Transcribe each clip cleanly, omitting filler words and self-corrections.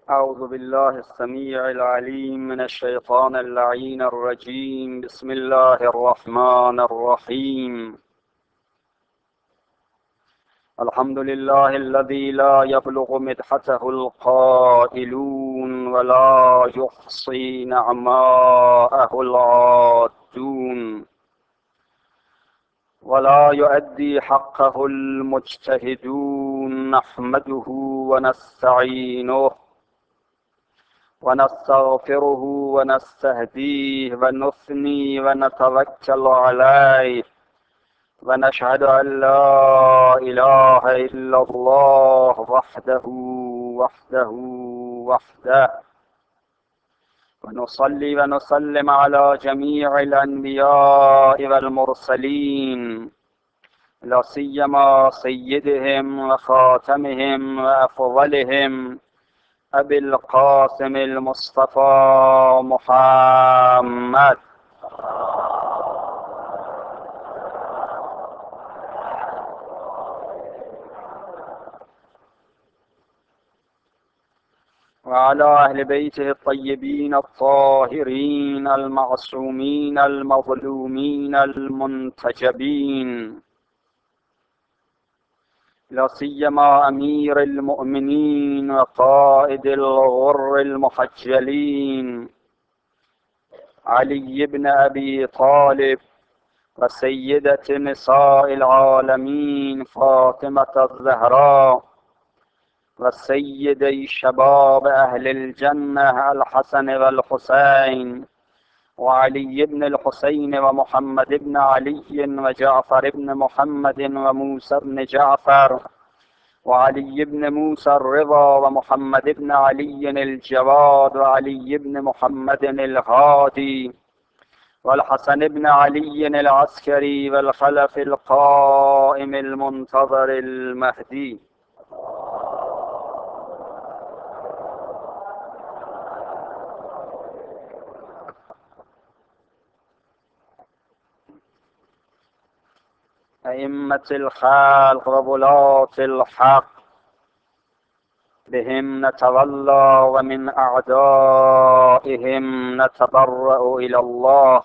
أعوذ بالله السميع العليم من الشيطان اللعين الرجيم. بسم الله الرحمن الرحيم. الحمد لله الذي لا يبلغ مدحته القائلون ولا يحصي نعماءه العادون ولا يؤدي حقه المجتهدون. نحمده ونستعينه ونستغفره ونستهديه ونثني ونتوكل عليه ونشهد أن لا إله إلا الله وحده وحده ونصلي ونسلم على جميع الأنبياء والمرسلين، لا سيما سيدهم وخاتمهم وأفضلهم أبي القاسم المصطفى محمد وعلى أهل بيته الطيبين الطاهرين المعصومين المظلومين المنتجبين، لا سيما أمير المؤمنين وقائد الغر المحجلين علي بن أبي طالب، وسيدة نساء العالمين فاطمة الزهراء، وسيدي شباب أهل الجنة الحسن والحسين، وعلي بن الحسين ومحمد بن علي وجعفر بن محمد وموسى بن جعفر وعلي بن موسى الرضا ومحمد بن علي الجواد وعلي بن محمد الهادي والحسن بن علي العسكري والخلف القائم المنتظر المهدي. أئمة الخلق وولاة الحق، بهم نتولى ومن أعدائهم نتبرأ إلى الله،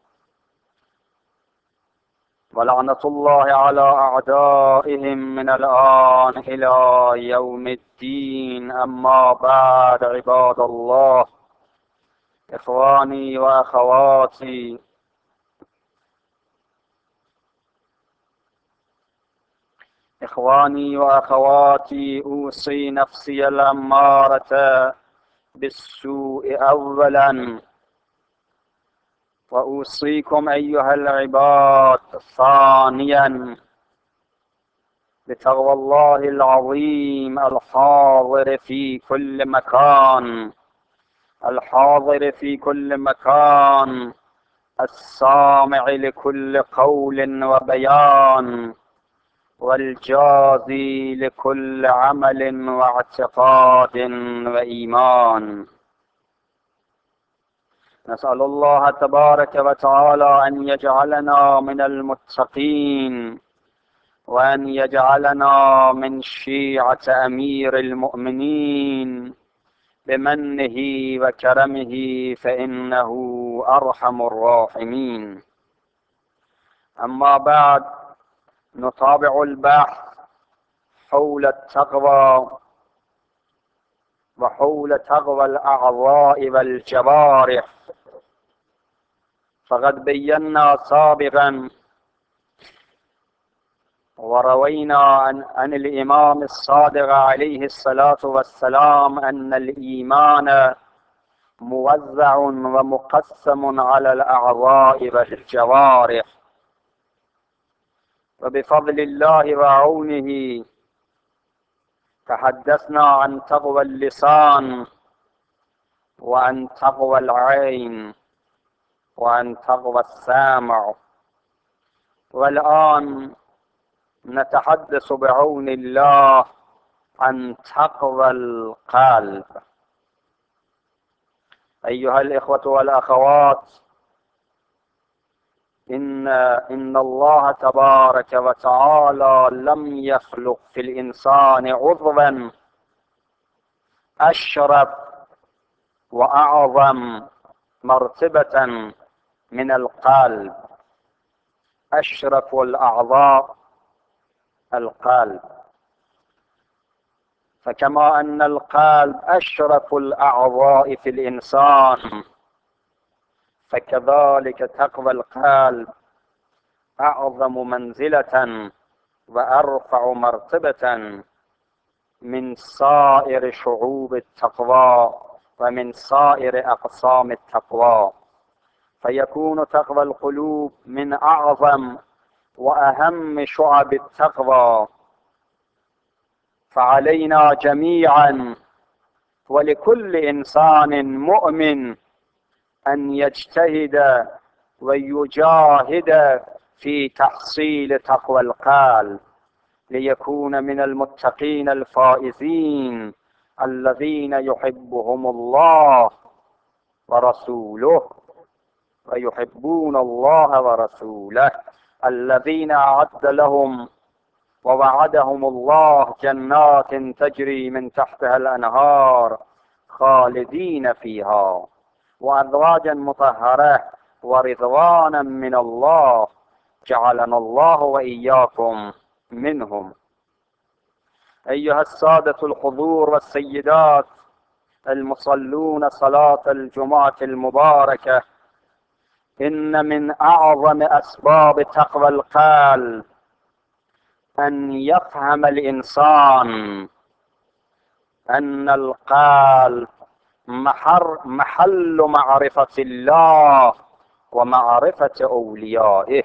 ولعنة الله على أعدائهم من الآن إلى يوم الدين. أما بعد، عباد الله، إخواني وأخواتي، أوصي نفسي الأمارة بالسوء أولا، وأوصيكم أيها العباد ثانيا بتقوى الله العظيم الحاضر في كل مكان، السامع لكل قول وبيان، والجازي لكل عمل واعتقاد وإيمان. نسأل الله تبارك وتعالى أن يجعلنا من المتقين، وأن يجعلنا من شيعة أمير المؤمنين بمنه وكرمه، فإنه أرحم الراحمين. أما بعد، نتابع البحث حول التقوى وحول تقوى الأعضاء والجوارح. فقد بينا سابقا وروينا عن الإمام الصادق عليه الصلاة والسلام أن الإيمان موزع ومقسم على الأعضاء والجوارح، وبفضل الله وعونه تحدثنا عن تقوى اللسان، وعن تقوى العين، وعن تقوى السمع، والآن نتحدث بعون الله عن تقوى القلب. أيها الإخوة والأخوات، إن الله تبارك وتعالى لم يخلق في الإنسان عضوا أشرف وأعظم مرتبة من القلب. أشرف الأعضاء القلب، فكما أن القلب أشرف الأعضاء في الإنسان، فكذلك تقوى القلب أعظم منزلة وأرفع مرتبة من سائر شعوب التقوى ومن سائر أقسام التقوى، فيكون تقوى القلوب من أعظم وأهم شعب التقوى. فعلينا جميعا ولكل إنسان مؤمن أن يجتهد ويجاهد في تحصيل تقوى القلب، ليكون من المتقين الفائزين الذين يحبهم الله ورسوله ويحبون الله ورسوله، الذين أعد لهم ووعدهم الله جنات تجري من تحتها الأنهار خالدين فيها، وأزواجا مطهرة ورضوانا من الله، جعلنا الله وإياكم منهم. أيها السادة الحضور والسيدات المصلون صلاة الجمعة المباركة، إن من أعظم أسباب تقوى القلب أن يفهم الإنسان أن القلب محل معرفة الله ومعرفة أوليائه،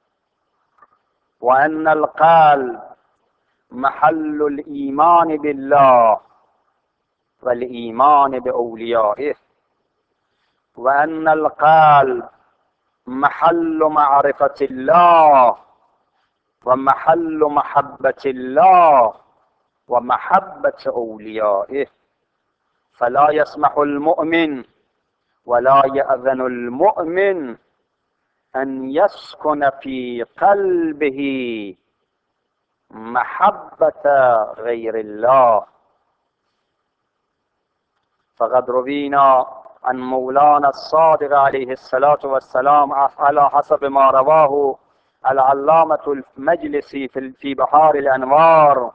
وأن القلب محل الإيمان بالله والإيمان بأوليائه، وأن القلب محل معرفة الله ومحل محبة الله ومحبة أوليائه. فلا يسمح المؤمن ولا يأذن المؤمن أن يسكن في قلبه محبة غير الله. فقد روينا عن مولانا الصادق عليه الصلاة والسلام على حسب ما رواه العلامة المجلسي في بحار الأنوار: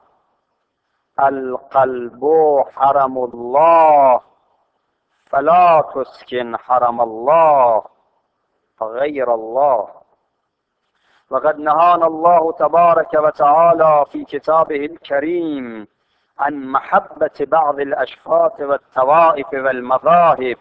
القلب حرم الله فلا تسكن حرم الله غير الله. وقد نهانا الله تبارك وتعالى في كتابه الكريم عن محبة بعض الأشخاص والطوائف والمذاهب،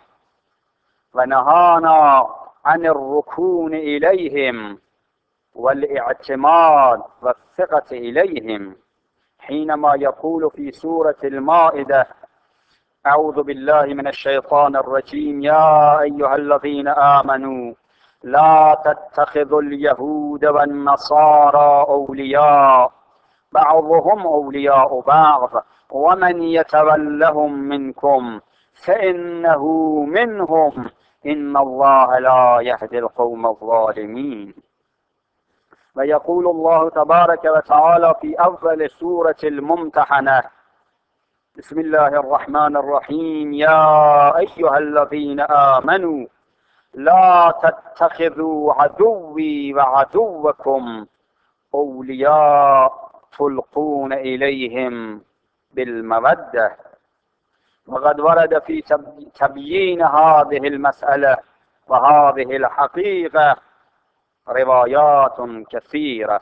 ونهانا عن الركون إليهم والاعتماد والثقة إليهم، حينما يقول في سورة المائدة: أعوذ بالله من الشيطان الرجيم: يا أيها الذين آمنوا لا تتخذوا اليهود والنصارى أولياء بعضهم أولياء بعض ومن يتولهم منكم فإنه منهم إن الله لا يهدي القوم الظالمين. ويقول الله تبارك وتعالى في أول سورة الممتحنة: بسم الله الرحمن الرحيم: يا أيها الذين آمنوا لا تتخذوا عدوي وعدوكم أولياء تلقون إليهم بالمودة. وقد ورد في تبيين هذه المسألة وهذه الحقيقة روايات كثيرة.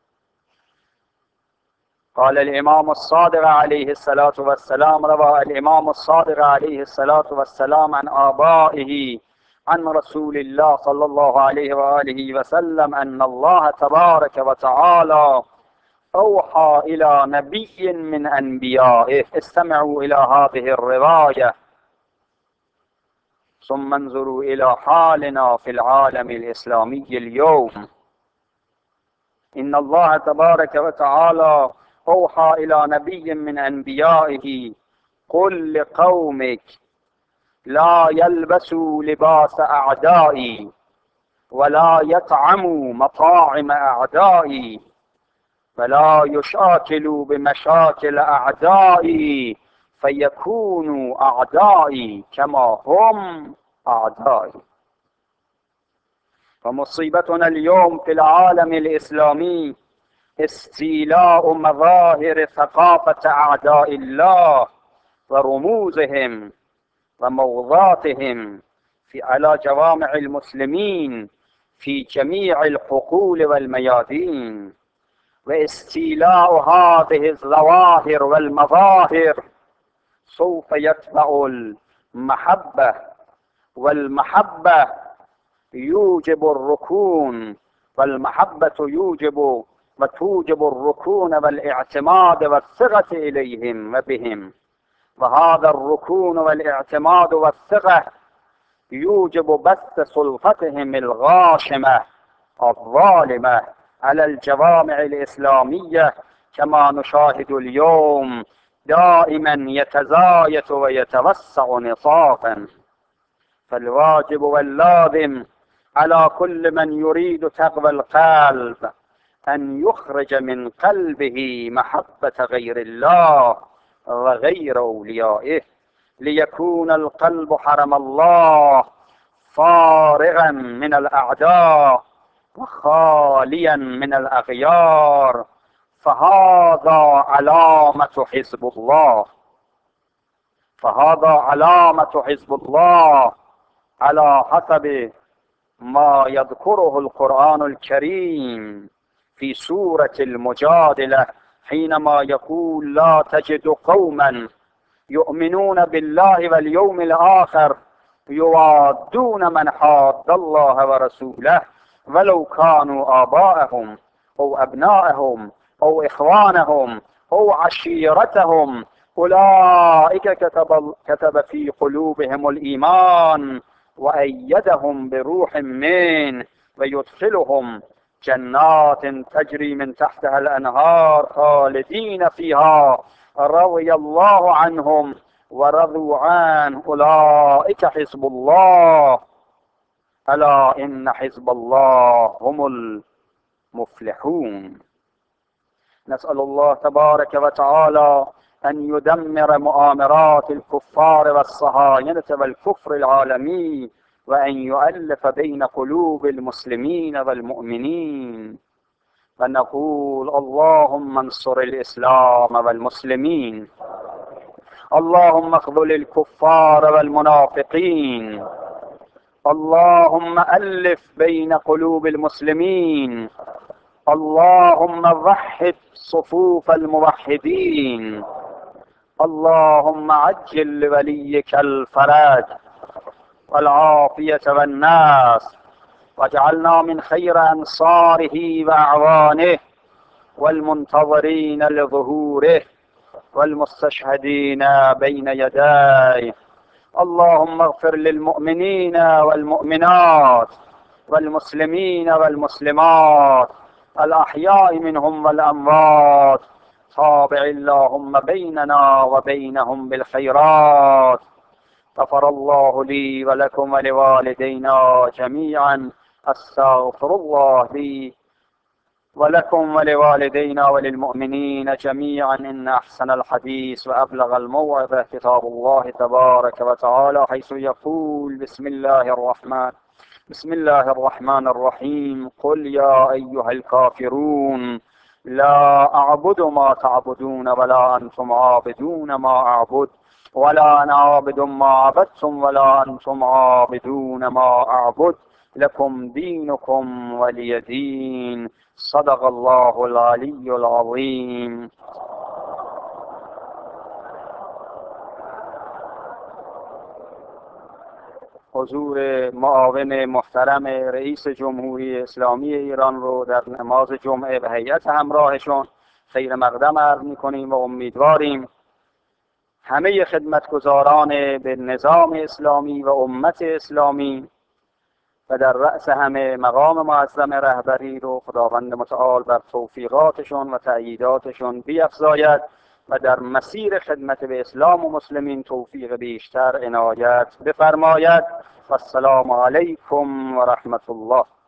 قال الإمام الصادق عليه الصلاة والسلام، روى الإمام الصادق عليه الصلاة والسلام عن آبائه عن رسول الله صلى الله عليه وآله وسلم أن الله تبارك وتعالى أوحى إلى نبي من أنبيائه. استمعوا إلى هذه الرواية ثم انظروا إلى حالنا في العالم الإسلامي اليوم. إن الله تبارك وتعالى أوحى إلى نبي من أنبيائه: قل لقومك لا يلبسوا لباس أعدائي ولا يطعموا مطاعم أعدائي ولا يشاكلوا بمشاكل أعدائي فيكونوا أعدائي كما هم أعدائي. ومصيبتنا اليوم في العالم الإسلامي استيلاء مظاهر ثقافة أعداء الله ورموزهم وموضاتهم على جوامع المسلمين في جميع الحقول والميادين، واستيلاء هذه الظواهر والمظاهر سوف يتبع المحبة، والمحبة يوجب الركون، والمحبة توجب الركون والاعتماد والثقة إليهم وبهم. وهذا الركون والاعتماد والثقة يوجب بث سلطتهم الغاشمة الظالمة على الجوامع الإسلامية، كما نشاهد اليوم دائما يتزايد ويتوسع نطاقا. فالواجب واللازم على كل من يريد تقوى القلب أن يخرج من قلبه محبة غير الله وغير أوليائه، ليكون القلب حرم الله فارغا من الأعداء وخاليا من الأغيار. فهذا علامة حزب الله، فهذا علامة حزب الله على حسب ما يذكره القرآن الكريم في سورة المجادلة، حينما يقول: لا تجد قوما يؤمنون بالله واليوم الآخر يوادون من حاد الله ورسوله ولو كانوا آباءهم أو أبناءهم أو إخوانهم أو عشيرتهم أولئك كتب في قلوبهم الإيمان وأيدهم بروح منه ويدخلهم جنات تجري من تحتها الأنهار خالدين فيها رضي الله عنهم ورضوا عنه أولئك حزب الله ألا إن حزب الله هم المفلحون. نسأل الله تبارك وتعالى أن يدمر مؤامرات الكفار والصهاينة والكفر العالمي، وأن يؤلف بين قلوب المسلمين والمؤمنين. فنقول: اللهم انصر الإسلام والمسلمين، اللهم اخذل الكفار والمنافقين، اللهم ألف بين قلوب المسلمين، اللهم وحد صفوف الموحدين، اللهم عجل لوليك الفرج والعافية والناس، واجعلنا من خير أنصاره وأعوانه والمنتظرين لظهوره والمستشهدين بين يديه. اللهم اغفر للمؤمنين والمؤمنات والمسلمين والمسلمات الأحياء منهم والأموات. تابع اللهم بيننا وبينهم بالخيرات. غفر الله لي ولكم ولوالدينا جميعا. استغفر الله لي ولكم ولوالدينا وللمؤمنين جميعا. إن أحسن الحديث وأبلغ الموعظة كتاب الله تبارك وتعالى، حيث يقول: بسم الله الرحمن الرحيم. قل يا أيها الكافرون لا أعبد ما تعبدون ولا أنتم عابدون ما أعبد ولا أنا عابد ما عبدتم ولا أنتم عابدون ما أعبد لكم دينكم ولي دين. صدق الله العلي العظيم. حضور معاون محترم رئیس جمهوری اسلامی ایران رو در نماز جمعه و هیئت همراهشون خیر مقدم عرض می‌کنیم و امیدواریم همه خدمتگزاران به نظام اسلامی و امت اسلامی و در رأس همه مقام معظم رهبری رو خداوند متعال بر توفیقاتشون و تأییداتشون بیفزاید و در مسیر خدمت به اسلام و مسلمین توفیق بیشتر عنایت بفرماید. و السلام علیکم و رحمت الله.